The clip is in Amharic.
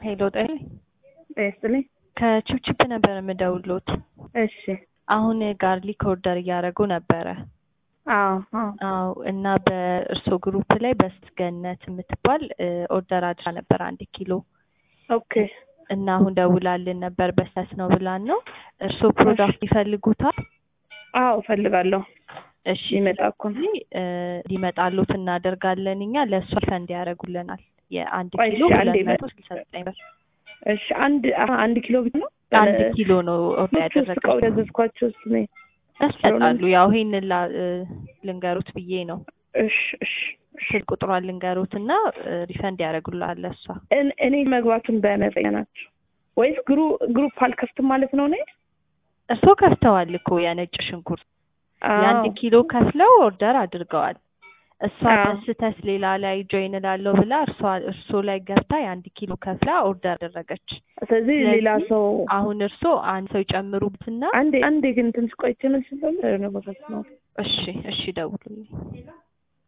ሄሎ ጤና በስልኝ ከቺፕቺፕ ነበር የምደውልሎት። እሺ አሁን ጋርሊክ ኦርደር እያደረጉ ነበረ። አዎ እና በእርሶ ግሩፕ ላይ በስገነት የምትባል ኦርደር አድራ ነበር 1 ኪሎ። ኦኬ እና አሁን ደውላልን ነበር በስተት ነው ብላን ነው። እርሶ ፕሮዳክት ይፈልጉታል? አዎ ፈልጋለሁ። እሺ ይመጣኩ ሊመጣሉት እናደርጋለን እኛ ለእሱ ፈንድ ያደርጉልናል። የ1 ኪሎ 269 ብር። እሺ 1 ኪሎ ብቻ ነው? 1 ኪሎ ነው ኦርደር ያደረገው። ያዘዝኳቸው ስሜ ያስጣሉ። ያው ይሄን ልንገሩት ብዬ ነው። እሺ ስልክ ቁጥሯን ልንገሩትና ሪፈንድ ያደርጉልናል ለሷ። እኔ መግባቱን በነፃ ናቸው ወይስ ግሩፕ አልከፍትም ማለት ነው? ነኝ እርሶ ከፍተዋል እኮ የነጭ ሽንኩርት የ1 ኪሎ ከፍለው ኦርደር አድርገዋል። እሷ በስተት ሌላ ላይ ጆይን ላለው ብላ እርሶ ላይ ገብታ የ1 ኪሎ ከፍላ ኦርደር አደረገች። ስለዚህ ሌላ ሰው አሁን እርሶ አንድ ሰው ይጨምሩትና አንዴ ግን ትንሽ ቆይቼ መልስ ነው። እሺ ደውሉልኝ።